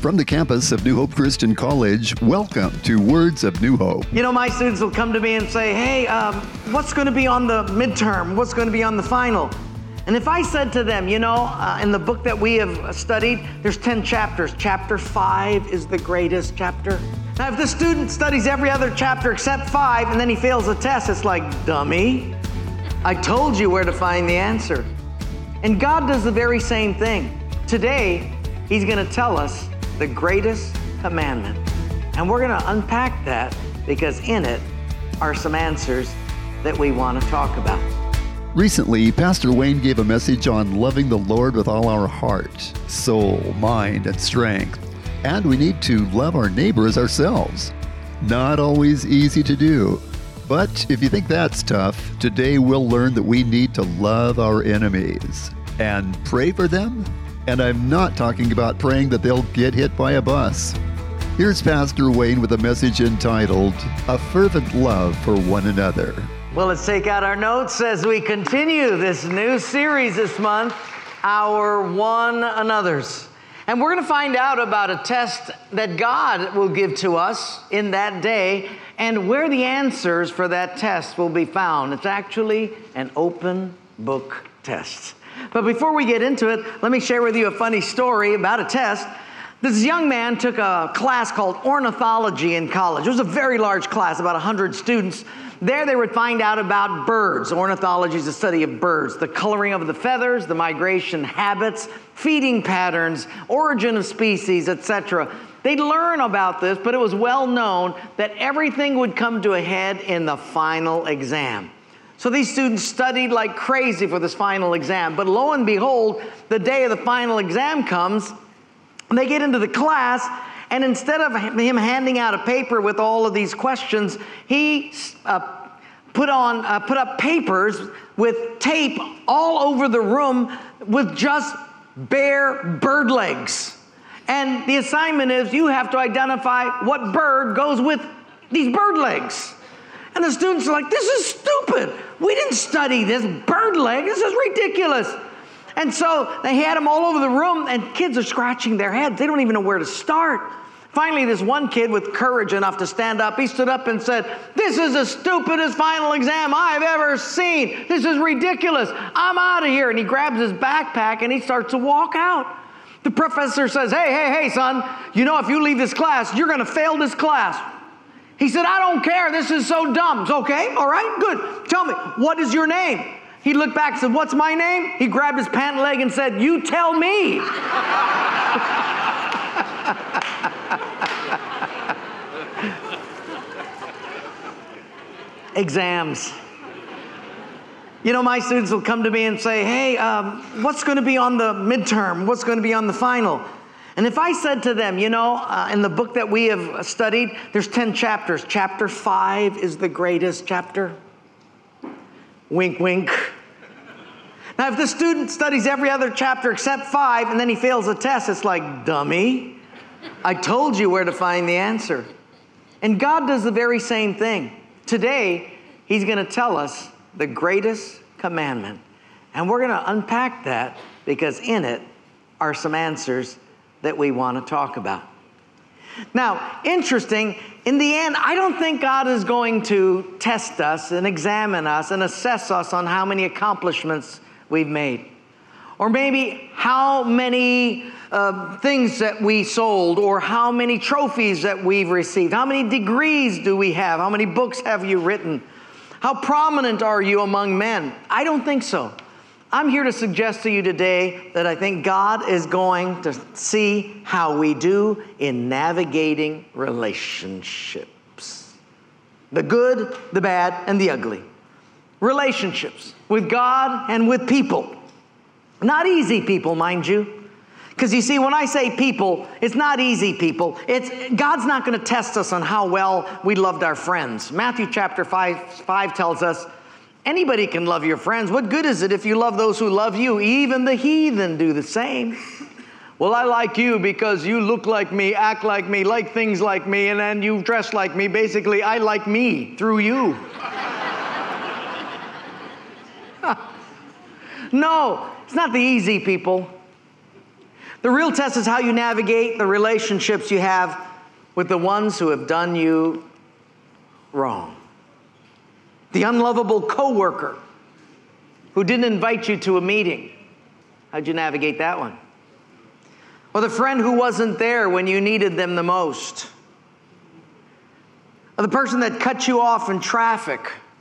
From the campus of New Hope Christian College, welcome to Words of New Hope. You know, my students will come to me and say, hey, what's going to be on the midterm? What's going to be on the final? And if I said to them, in the book that we have studied, there's 10 chapters. Chapter 5 is the greatest chapter. Now, if the student studies every other chapter except 5 and then he fails a test, it's like, dummy, I told you where to find the answer. And God does the very same thing. Today, He's going to tell us the greatest commandment. And we're going to unpack that because in it are some answers that we want to talk about. Recently, Pastor Wayne gave a message on loving the Lord with all our heart, soul, mind, and strength. And we need to love our neighbor as ourselves. Not always easy to do. But if you think that's tough, today we'll learn that we need to love our enemies and pray for them. And I'm not talking about praying that they'll get hit by a bus. Here's Pastor Wayne with a message entitled, A Fervent Love for One Another. Well, let's take out our notes as we continue this new series this month, Our One Another's. And we're going to find out about a test that God will give to us in that day and where the answers for that test will be found. It's actually an open book test. But before we get into it, let me share with you a funny story about a test. This young man took a class called ornithology in college. It was a very large class, about 100 students. There they would find out about birds. Ornithology is the study of birds, the coloring of the feathers, the migration habits, feeding patterns, origin of species, etc. They'd learn about this, but it was well known that everything would come to a head in the final exam. So these students studied like crazy for this final exam. But lo and behold, the day of the final exam comes, and they get into the class, and instead of him handing out a paper with all of these questions, he put up papers with tape all over the room with just bare bird legs. And the assignment is you have to identify what bird goes with these bird legs. And the students are like, this is stupid. We didn't study this bird leg. This is ridiculous. And so they had them all over the room, and kids are scratching their heads. They don't even know where to start. Finally, this one kid with courage enough to stand up, he stood up and said, this is the stupidest final exam I've ever seen. This is ridiculous. I'm out of here. And he grabs his backpack and he starts to walk out. The professor says, hey, son, if you leave this class, you're going to fail this class. He said, I don't care. This is so dumb. It's okay. All right, good. Tell me, what is your name? He looked back and said, what's my name? He grabbed his pant leg and said, you tell me. Exams. My students will come to me and say, hey, what's going to be on the midterm? What's going to be on the final? And if I said to them, in the book that we have studied, there's 10 chapters. Chapter 5 is the greatest chapter. Wink, wink. Now, if the student studies every other chapter except 5 and then he fails a test, it's like, dummy, I told you where to find the answer. And God does the very same thing. Today, He's going to tell us the greatest commandment. And we're going to unpack that because in it are some answers that we want to talk about. Now, interesting, in the end, I don't think God is going to test us and examine us and assess us on how many accomplishments we've made. Or maybe how many things that we sold, or how many trophies that we've received. How many degrees do we have? How many books have you written? How prominent are you among men? I don't think so. I'm here to suggest to you today that I think God is going to see how we do in navigating relationships. The good, the bad, and the ugly. Relationships with God and with people. Not easy people, mind you. Because you see, when I say people, it's not easy people. God's not going to test us on how well we loved our friends. Matthew chapter 5 tells us, anybody can love your friends. What good is it if you love those who love you? Even the heathen do the same. Well, I like you because you look like me, act like me, like things like me, and then you dress like me. Basically, I like me through you. No, it's not the easy people. The real test is how you navigate the relationships you have with the ones who have done you wrong. The unlovable coworker who didn't invite you to a meeting. How'd you navigate that one? Or the friend who wasn't there when you needed them the most. Or the person that cut you off in traffic.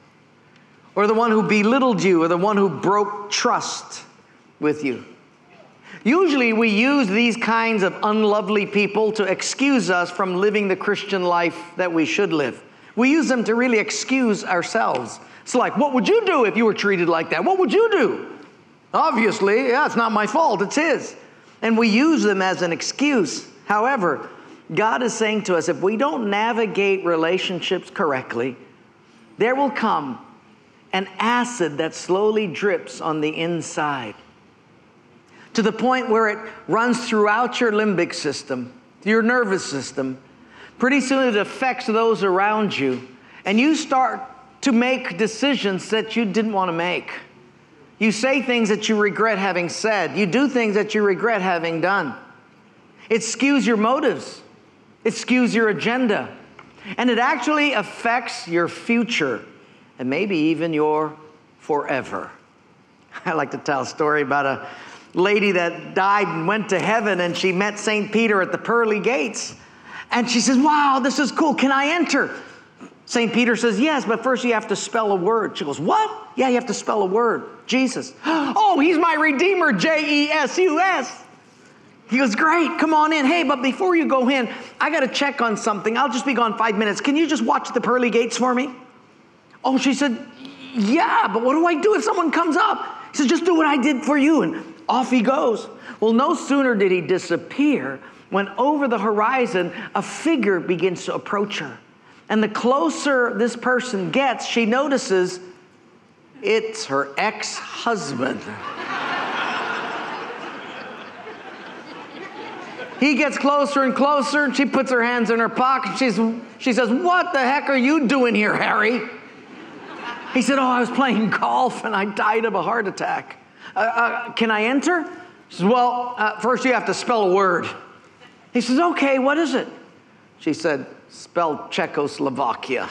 Or the one who belittled you, or the one who broke trust with you. Usually we use these kinds of unlovely people to excuse us from living the Christian life that we should live. We use them to really excuse ourselves. It's like, what would you do if you were treated like that? What would you do? Obviously, yeah, it's not my fault, it's his. And we use them as an excuse. However, God is saying to us, if we don't navigate relationships correctly, there will come an acid that slowly drips on the inside to the point where it runs throughout your limbic system, your nervous system. Pretty soon it affects those around you, and you start to make decisions that you didn't want to make. You say things that you regret having said. You do things that you regret having done. It skews your motives. It skews your agenda. And it actually affects your future and maybe even your forever. I like to tell a story about a lady that died and went to heaven, and she met St. Peter at the pearly gates. And she says, wow, this is cool. Can I enter? St. Peter says, yes, but first you have to spell a word. She goes, what? Yeah, you have to spell a word. Jesus. Oh, he's my Redeemer, Jesus. He goes, great, come on in. Hey, but before you go in, I got to check on something. I'll just be gone 5 minutes. Can you just watch the pearly gates for me? Oh, she said, yeah, but what do I do if someone comes up? He said, just do what I did for you. And off he goes. Well, no sooner did he disappear when over the horizon, a figure begins to approach her. And the closer this person gets, she notices it's her ex-husband. He gets closer and closer, and she puts her hands in her pocket. She says, what the heck are you doing here, Harry? He said, oh, I was playing golf, and I died of a heart attack. Can I enter? She says, well, first you have to spell a word. He says, okay, what is it? She said, spell Czechoslovakia.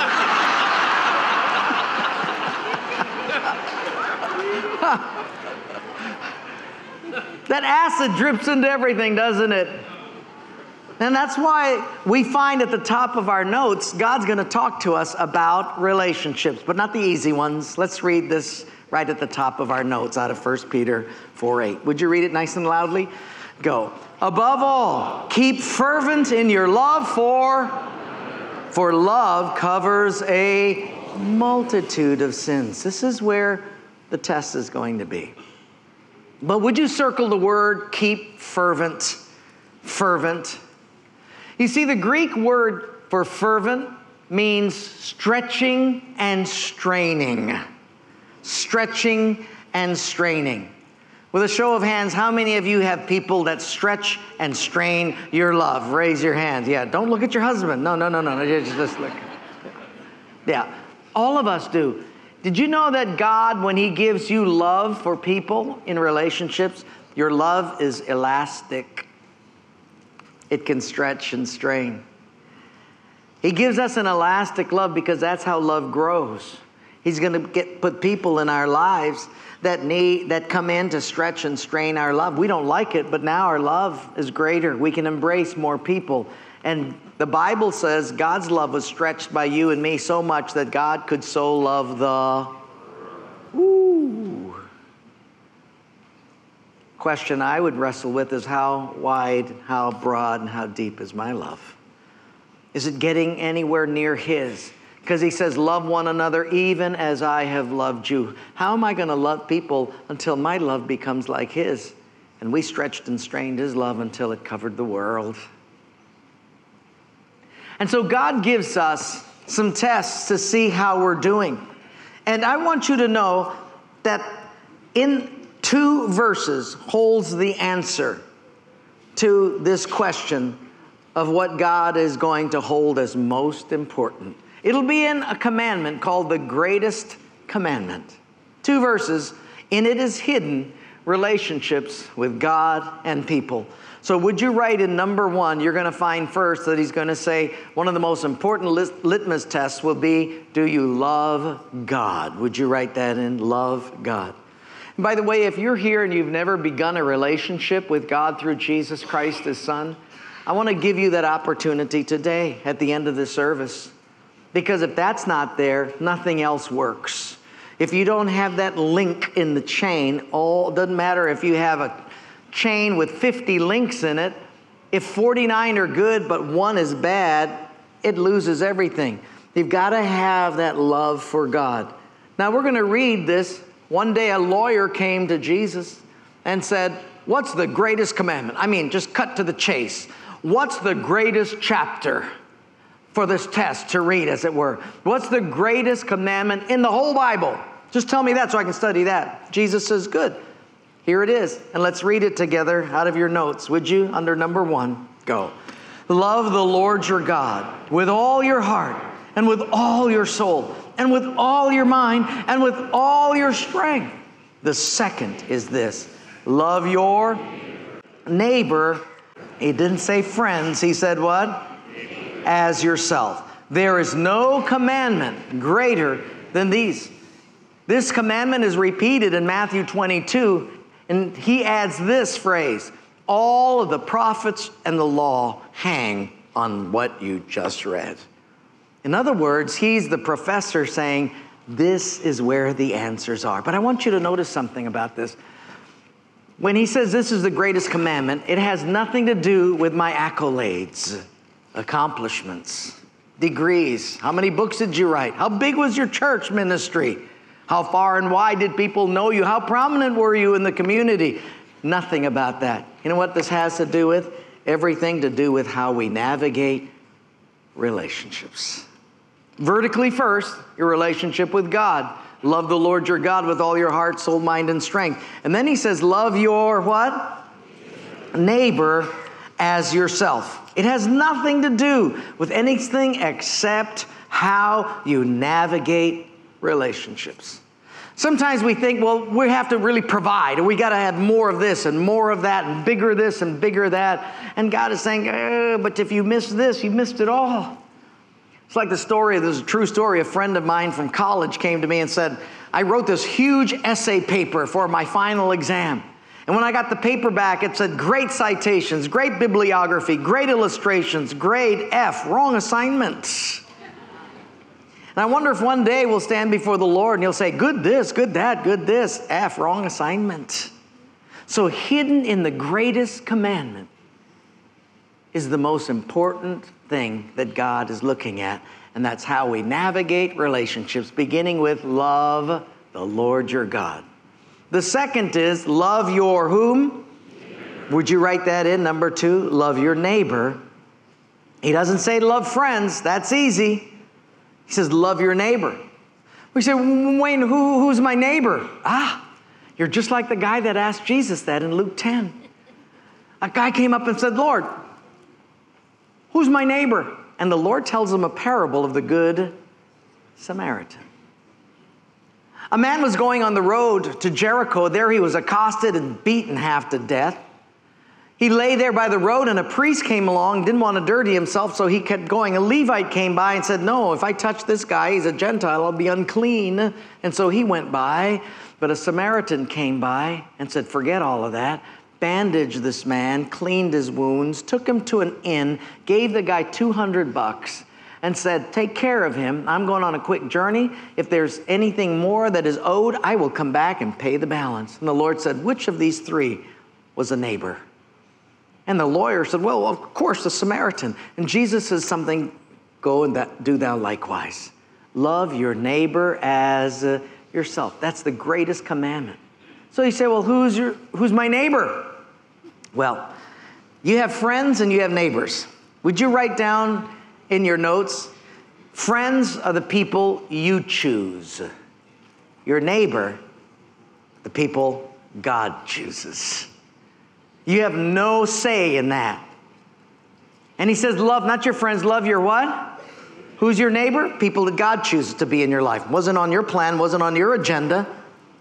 That acid drips into everything, doesn't it? And that's why we find at the top of our notes, God's going to talk to us about relationships, but not the easy ones. Let's read this right at the top of our notes out of 1 Peter 4:8. Would you read it nice and loudly? Go. Above all, keep fervent in your love for love covers a multitude of sins. This is where the test is going to be. But would you circle the word keep fervent? Fervent. You see, the Greek word for fervent means stretching and straining. Stretching and straining. With a show of hands, how many of you have people that stretch and strain your love? Raise your hand. Yeah, don't look at your husband. No. Just look. Yeah, all of us do. Did you know that God, when He gives you love for people in relationships, your love is elastic? It can stretch and strain. He gives us an elastic love because that's how love grows. He's going to put people in our lives that come in to stretch and strain our love. We don't like it, but now our love is greater. We can embrace more people. And the Bible says God's love was stretched by you and me so much that God could so love the... Ooh. Question I would wrestle with is how wide, how broad, and how deep is my love? Is it getting anywhere near His? Because He says, love one another even as I have loved you. How am I going to love people until my love becomes like His? And we stretched and strained His love until it covered the world. And so God gives us some tests to see how we're doing. And I want you to know that in 2 verses holds the answer to this question of what God is going to hold as most important. It'll be in a commandment called the greatest commandment. 2 verses. In it is hidden relationships with God and people. So would you write in number 1, you're going to find first that he's going to say one of the most important litmus tests will be, do you love God? Would you write that in? Love God. And by the way, if you're here and you've never begun a relationship with God through Jesus Christ, His Son, I want to give you that opportunity today at the end of the service. Because if that's not there, nothing else works. If you don't have that link in the chain, it doesn't matter if you have a chain with 50 links in it. If 49 are good but 1 is bad, it loses everything. You've got to have that love for God. Now we're going to read this. One day a lawyer came to Jesus and said, what's the greatest commandment? I mean, just cut to the chase. What's the greatest chapter for this test to read, as it were? What's the greatest commandment in the whole Bible? Just tell me that so I can study that. Jesus says, good. Here it is. And let's read it together out of your notes. Would you? Under number 1, go. Love the Lord your God with all your heart and with all your soul and with all your mind and with all your strength. The second is this. Love your neighbor. He didn't say friends. He said what? As yourself. There is no commandment greater than these. This commandment is repeated in Matthew 22, and he adds this phrase, all of the prophets and the law hang on what you just read. In other words, he's the professor saying, this is where the answers are. But I want you to notice something about this. When he says this is the greatest commandment, it has nothing to do with my accolades, accomplishments, degrees. How many books did you write? How big was your church ministry? How far and wide did people know you? How prominent were you in the community? Nothing about that. You know what this has to do with? Everything to do with how we navigate relationships. Vertically first, your relationship with God. Love the Lord your God with all your heart, soul, mind, and strength. And then he says, love your what? Neighbor as yourself. It has nothing to do with anything except how you navigate relationships. Sometimes we think, well, we have to really provide, or we got to have more of this and more of that and bigger this and bigger that. And God is saying, but if you miss this, you missed it all. It's like the story, there's a true story. A friend of mine from college came to me and said, I wrote this huge essay paper for my final exam. And when I got the paper back, it said great citations, great bibliography, great illustrations, grade F, wrong assignments. And I wonder if one day we'll stand before the Lord and he'll say, good this, good that, good this, F, wrong assignment. So hidden in the greatest commandment is the most important thing that God is looking at. And that's how we navigate relationships, beginning with love the Lord your God. The second is love your whom? Neighbor. Would you write that in? Number 2, love your neighbor. He doesn't say love friends. That's easy. He says, love your neighbor. We say, Wayne, who's my neighbor? You're just like the guy that asked Jesus that in Luke 10. A guy came up and said, Lord, who's my neighbor? And the Lord tells him a parable of the Good Samaritan. A man was going on the road to Jericho. There he was accosted and beaten half to death. He lay there by the road, and a priest came along, didn't want to dirty himself, so he kept going. A Levite came by and said, no, if I touch this guy, he's a Gentile, I'll be unclean. And so he went by, but a Samaritan came by and said, forget all of that. Bandaged this man, cleaned his wounds, took him to an inn, gave the guy $200 and said, take care of him. I'm going on a quick journey. If there's anything more that is owed, I will come back and pay the balance. And the Lord said, which of these 3 was a neighbor? And the lawyer said, well, of course, the Samaritan. And Jesus says something, go and do thou likewise. Love your neighbor as yourself. That's the greatest commandment. So you say, well, who's my neighbor? Well, you have friends and you have neighbors. Would you write down in your notes, friends are the people you choose. Your neighbor, the people God chooses. You have no say in that. And he says, love not your friends, love your what? Who's your neighbor? People that God chooses to be in your life. Wasn't on your plan, wasn't on your agenda.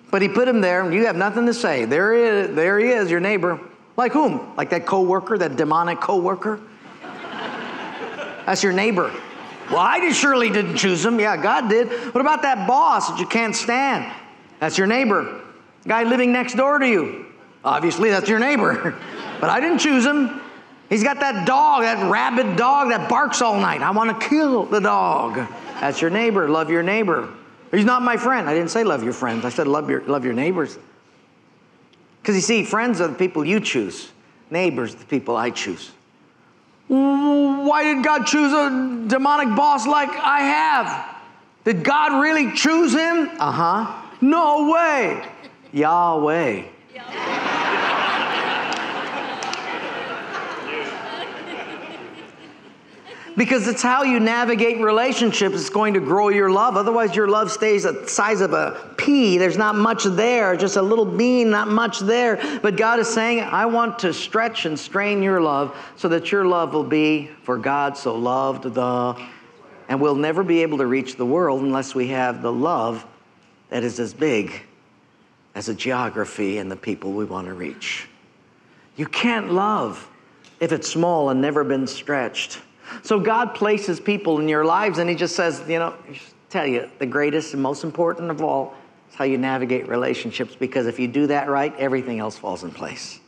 But he put him there, and you have nothing to say. There he is, your neighbor. Like whom? Like that coworker, that demonic coworker? That's your neighbor. Well, I surely didn't choose him. Yeah, God did. What about that boss that you can't stand? That's your neighbor. Guy living next door to you. Obviously, that's your neighbor. But I didn't choose him. He's got that dog, that rabid dog that barks all night. I want to kill the dog. That's your neighbor. Love your neighbor. He's not my friend. I didn't say love your friends. I said love your neighbors. Because you see, friends are the people you choose. Neighbors are the people I choose. Why did God choose a demonic boss like I have? Did God really choose him? Uh-huh. No way. Yahweh. Because it's how you navigate relationships. It's going to grow your love. Otherwise, your love stays the size of a pea. There's not much there. Just a little bean, not much there. But God is saying, I want to stretch and strain your love so that your love will be for God so loved the... And we'll never be able to reach the world unless we have the love that is as big as the geography and the people we want to reach. You can't love if it's small and never been stretched. So God places people in your lives, and he just says, tell you, the greatest and most important of all is how you navigate relationships, because if you do that right, everything else falls in place.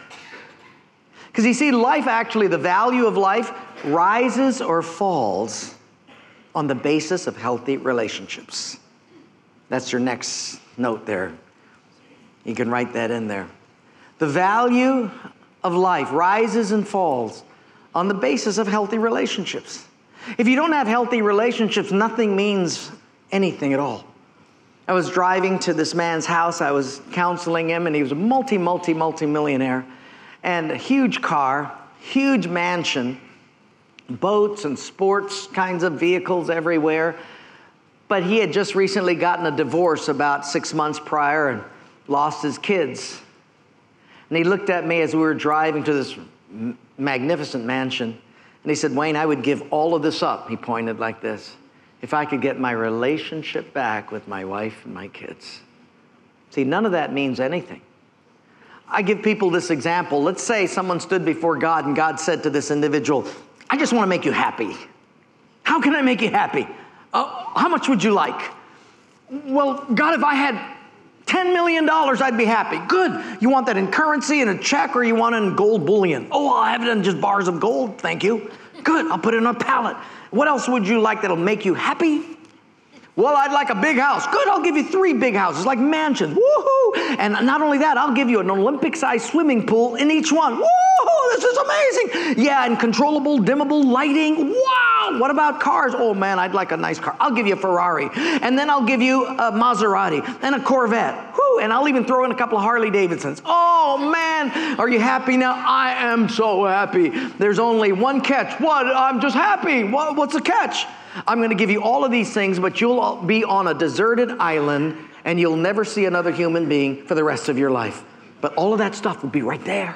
Because you see, life actually, the value of life rises or falls on the basis of healthy relationships. That's your next note there. You can write that in there. The value of life rises and falls on the basis of healthy relationships. If you don't have healthy relationships, nothing means anything at all. I was driving to this man's house. I was counseling him, and he was a multi-millionaire, and a huge car, huge mansion, boats and sports kinds of vehicles everywhere. But he had just recently gotten a divorce about 6 months prior and lost his kids. And he looked at me as we were driving to this magnificent mansion, and he said, Wayne, I would give all of this up, he pointed like this, if I could get my relationship back with my wife and my kids. See, none of that means anything. I give people this example. Let's say someone stood before God, and God said to this individual, I just want to make you happy. How can I make you happy? How much would you like? Well, God, if I had $10 million, I'd be happy. Good. You want that in currency, in a check, or you want it in gold bullion? Oh, I'll have it in just bars of gold. Thank you. Good. I'll put it on a pallet. What else would you like that'll make you happy? Well, I'd like a big house. Good. I'll give you 3 big houses, like mansions. Woohoo! And not only that, I'll give you an Olympic-sized swimming pool in each one. Woohoo! This is amazing. Yeah, and controllable, dimmable lighting. Wow! What about cars? Oh, man, I'd like a nice car. I'll give you a Ferrari. And then I'll give you a Maserati and a Corvette. Woo! And I'll even throw in a couple of Harley Davidsons. Oh, man, are you happy now? I am so happy. There's only one catch. What? I'm just happy. What's the catch? I'm going to give you all of these things, but you'll be on a deserted island, and you'll never see another human being for the rest of your life. But all of that stuff will be right there.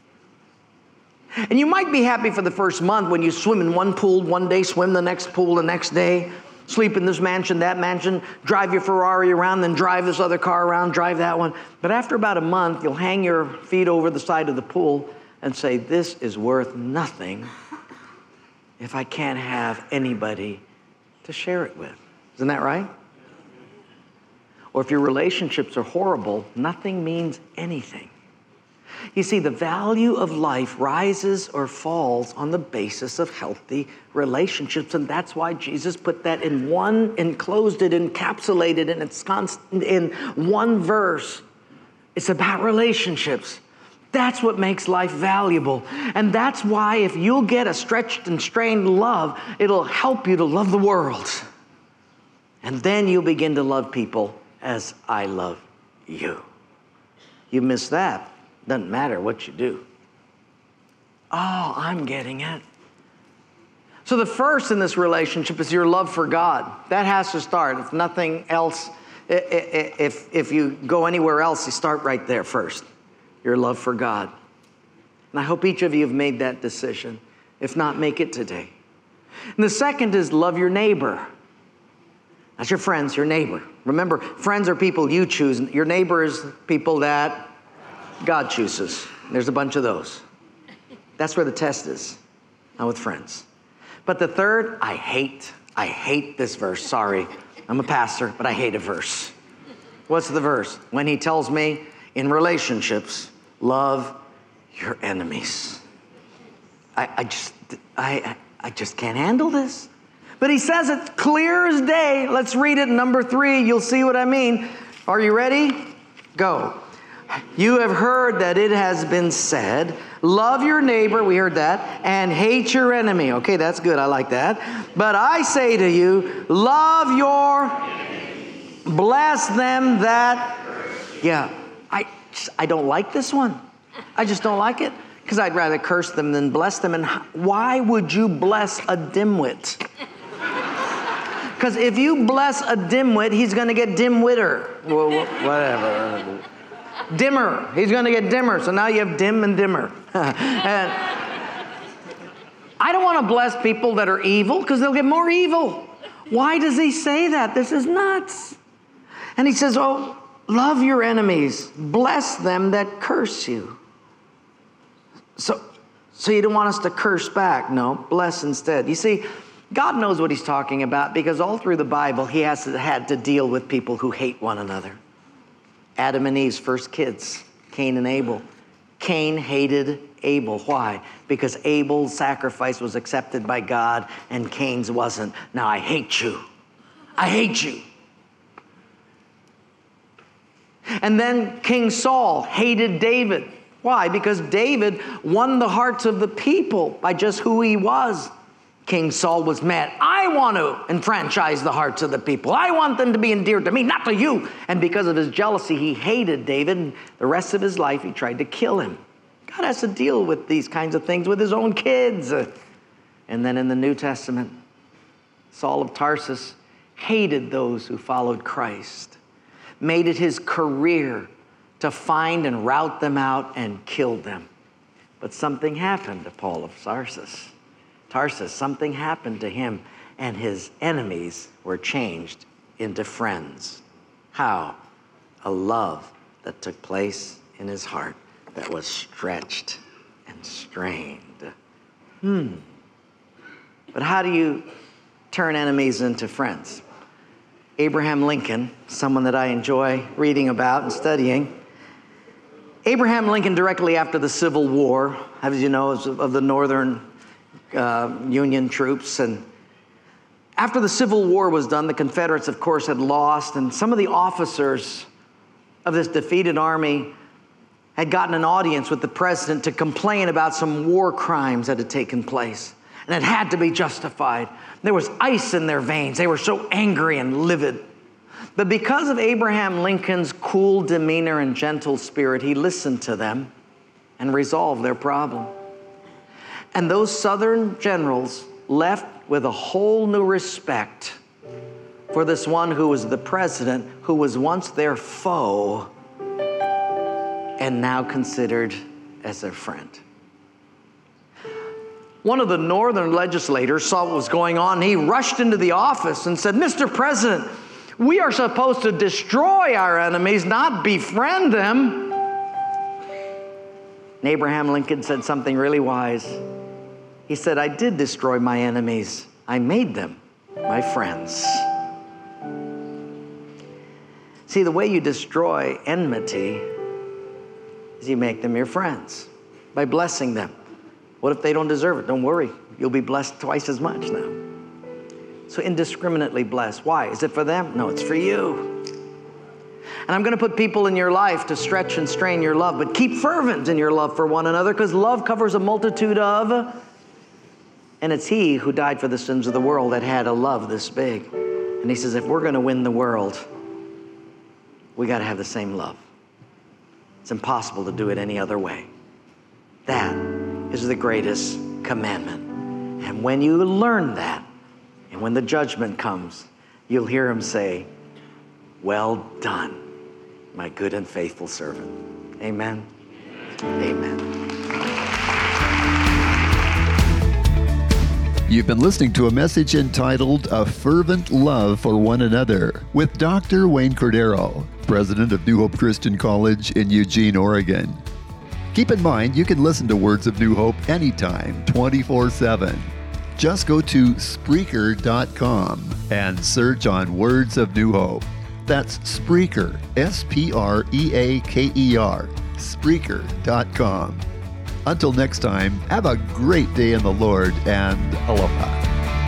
And you might be happy for the first month when you swim in one pool one day, swim the next pool the next day, sleep in this mansion, that mansion, drive your Ferrari around, then drive this other car around, drive that one. But after about a month, you'll hang your feet over the side of the pool and say, this is worth nothing if I can't have anybody to share it with. Isn't that right? Or if your relationships are horrible, nothing means anything. You see, the value of life rises or falls on the basis of healthy relationships, and that's why Jesus put that in one, enclosed it, encapsulated it, and it's constant in one verse. It's about relationships. That's what makes life valuable. And that's why if you'll get a stretched and strained love, it'll help you to love the world. And then you'll begin to love people as I love you. You miss that, doesn't matter what you do. Oh, I'm getting it. So the first in this relationship is your love for God. That has to start. If nothing else, if you go anywhere else, you start right there first. Your love for God. And I hope each of you have made that decision. If not, make it today. And the second is love your neighbor. That's your friends, your neighbor. Remember, friends are people you choose. Your neighbor is people that God chooses. There's a bunch of those. That's where the test is, not with friends. But the third, I hate this verse. Sorry, I'm a pastor, but I hate a verse. What's the verse? When he tells me in relationships, love your enemies. I just can't handle this. But he says it clear as day. Let's read it. Number 3, you'll see what I mean. Are you ready? Go. You have heard that it has been said, love your neighbor, we heard that, and hate your enemy. Okay, that's good. I like that. But I say to you, love your enemies. Bless them that... Yeah, I don't like this one. I just don't like it. Because I'd rather curse them than bless them. And why would you bless a dimwit? Because if you bless a dimwit, he's going to get dimwitter. Well, whatever. Dimmer. He's going to get dimmer. So now you have dim and dimmer. And I don't want to bless people that are evil because they'll get more evil. Why does he say that? This is nuts. And he says, oh, love your enemies. Bless them that curse you. So you don't want us to curse back. No, bless instead. You see, God knows what he's talking about because all through the Bible, he had to deal with people who hate one another. Adam and Eve's first kids, Cain and Abel. Cain hated Abel. Why? Because Abel's sacrifice was accepted by God and Cain's wasn't. Now I hate you. I hate you. And then King Saul hated David. Why? Because David won the hearts of the people by just who he was. King Saul was mad. I want to enfranchise the hearts of the people. I want them to be endeared to me, not to you. And because of his jealousy, he hated David. And the rest of his life, he tried to kill him. God has to deal with these kinds of things with his own kids. And then in the New Testament, Saul of Tarsus hated those who followed Christ, made it his career to find and rout them out and kill them. But something happened to Paul of Tarsus. Something happened to him, and his enemies were changed into friends. How? A love that took place in his heart that was stretched and strained. But how do you turn enemies into friends? Abraham Lincoln, someone that I enjoy reading about and studying. Abraham Lincoln, directly after the Civil War, as you know, of the Northern Union troops. And after the Civil War was done, the Confederates, of course, had lost. And some of the officers of this defeated army had gotten an audience with the president to complain about some war crimes that had taken place. And it had to be justified. There was ice in their veins. They were so angry and livid. But because of Abraham Lincoln's cool demeanor and gentle spirit, he listened to them and resolved their problem. And those Southern generals left with a whole new respect for this one who was the president, who was once their foe and now considered as their friend. One of the Northern legislators saw what was going on. He rushed into the office and said, Mr. President, we are supposed to destroy our enemies, not befriend them. And Abraham Lincoln said something really wise. He said, I did destroy my enemies. I made them my friends. See, the way you destroy enmity is you make them your friends by blessing them. What if they don't deserve it? Don't worry. You'll be blessed twice as much now. So indiscriminately blessed. Why? Is it for them? No, it's for you. And I'm going to put people in your life to stretch and strain your love, but keep fervent in your love for one another, because love covers a multitude of, and it's he who died for the sins of the world that had a love this big. And he says, if we're going to win the world, we got to have the same love. It's impossible to do it any other way. That is the greatest commandment. And when you learn that, and when the judgment comes, you'll hear him say, well done, my good and faithful servant. Amen. Amen. You've been listening to a message entitled A Fervent Love for One Another with Dr. Wayne Cordero, president of New Hope Christian College in Eugene, Oregon. Keep in mind, you can listen to Words of New Hope anytime, 24/7. Just go to Spreaker.com and search on Words of New Hope. That's Spreaker, Spreaker, Spreaker.com. Until next time, have a great day in the Lord and aloha.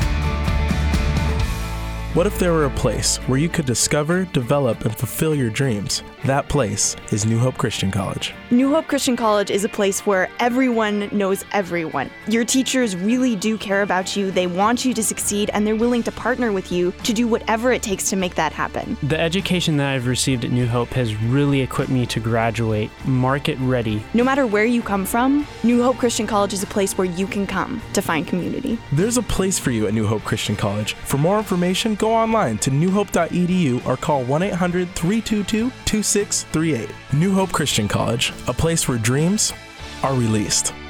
What if there were a place where you could discover, develop, and fulfill your dreams? That place is New Hope Christian College. New Hope Christian College is a place where everyone knows everyone. Your teachers really do care about you, they want you to succeed, and they're willing to partner with you to do whatever it takes to make that happen. The education that I've received at New Hope has really equipped me to graduate market ready. No matter where you come from, New Hope Christian College is a place where you can come to find community. There's a place for you at New Hope Christian College. For more information, go online to newhope.edu or call 1-800-322-2638. New Hope Christian College, a place where dreams are released.